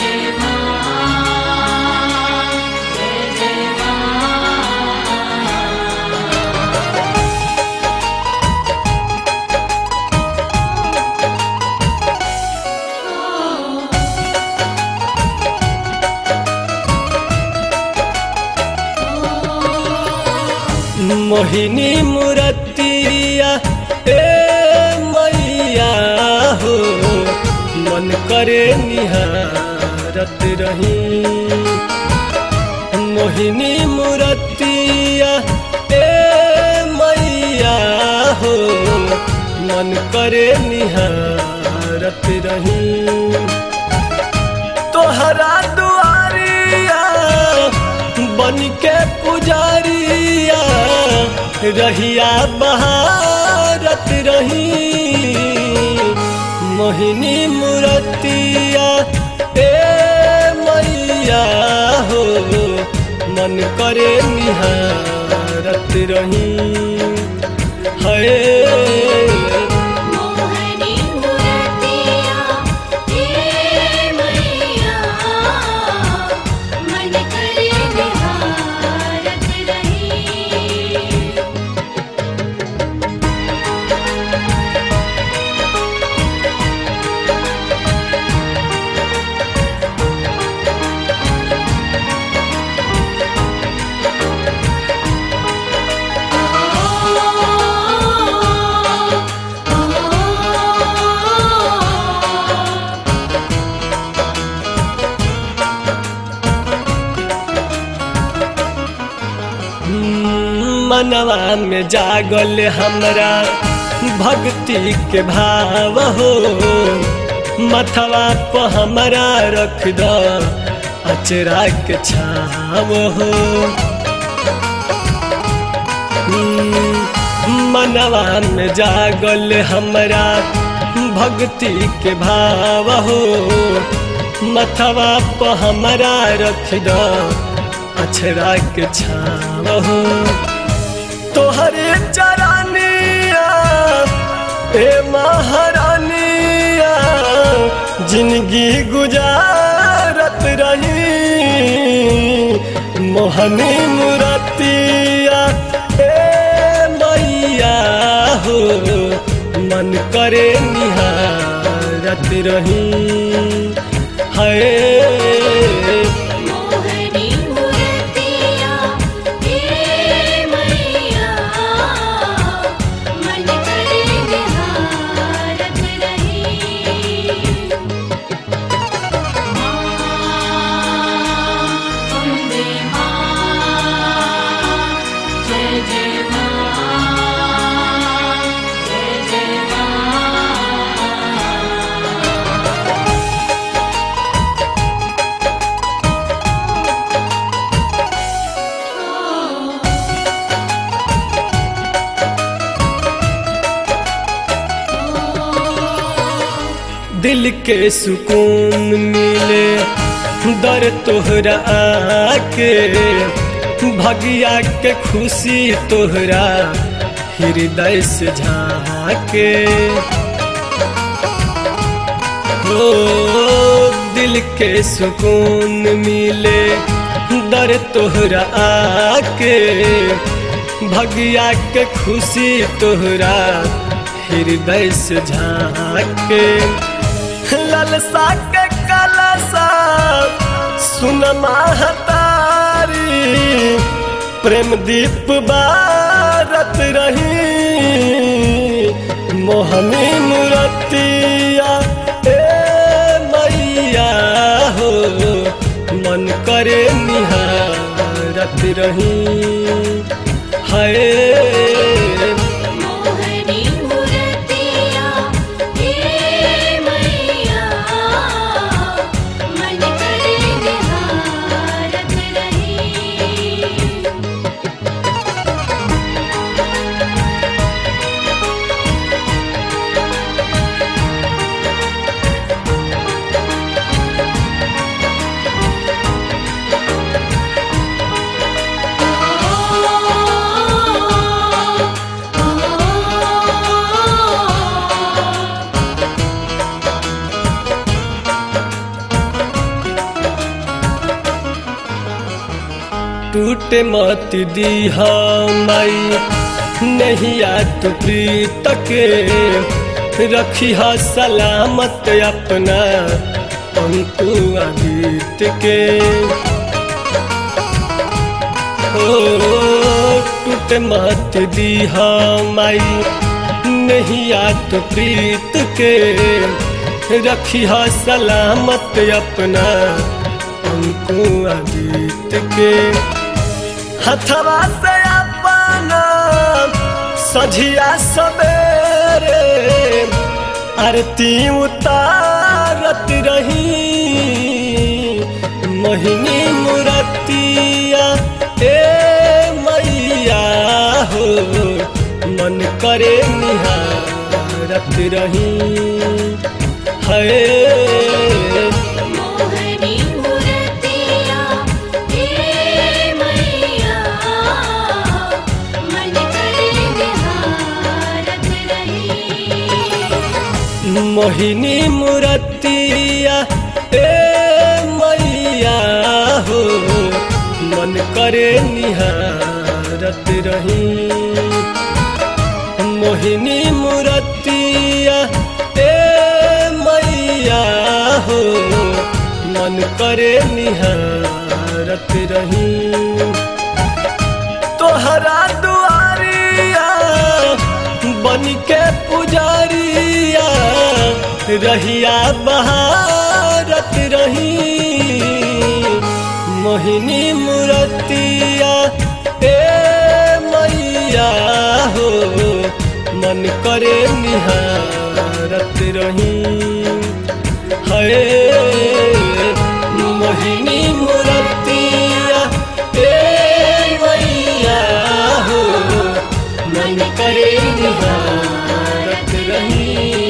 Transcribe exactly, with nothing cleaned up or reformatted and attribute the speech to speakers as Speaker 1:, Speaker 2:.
Speaker 1: मोहिनी मूर्तिया ए मैया हो मन करे निहारत रही। मोहिनी मूर्तिया ए मैया हो मन करे निहारत रही। तोहरा दुआरिया बन के पुजारिया रहिया बहारत रही। मोहिनी मूर्तिया ए मैया हो मन करे निहारत रही। है मनवा में जागल हमरा भक्ति के भाव हो। मथवा पर हमरा रख द अचरा के छाव हो। मनवा में जागल हमरा भक्ति के भाव हो। मथवा पर हमरा रख द अचरा के छाव हो। तोहरे चरानिया ए महारानिया जिंदगी गुजारत रही। मोहनी मूर्तिया ए मैया हो मन करे निहारत रही। है दिल के सुकून मिले दर तोहरा आके। भगिया के खुशी तोहरा हृदय से झाके। हो दिल के सुकून मिले दर तोहरा आके। भगिया के खुशी तोहरा हृदय से झाके। ललसा के कलसा सुन महतारी प्रेम दीप बारत रही। मोहनी मूर्तिया ए मैया हो मन करे निहारत रही। है टूटे मत दीहा माई नैया तू प्रीत के, रखिहा सलामत अपना अंकुआ गीत के। ओ टूटे मत दीहा माई नैया तू प्रीत के, रखिहा सलामत अपना अंकुआ गीत के। हथवा से अपना सझिया सवेरे आरती उतारत रही, मोहिनी मूरतिया ए मैया हो, मन करे निहारत रही है।
Speaker 2: मोहिनी मूरतिया ए मैया, मन करे निहारत रही।
Speaker 1: मोहिनी मूरतिया ए मैया हो, मन करे निहारत रही। मोहिनी मूरतिया ए मैया हो, मन करे निहारत रही। तोहरा दुआरिया बन के पुजारिया, रहिया बहारत रही। मोहिनी मूरतिया ए मैया हो, मन करे निहारत रही है। मोहिनी मूरतिया ए मैया हो, मन करे निहारत रही।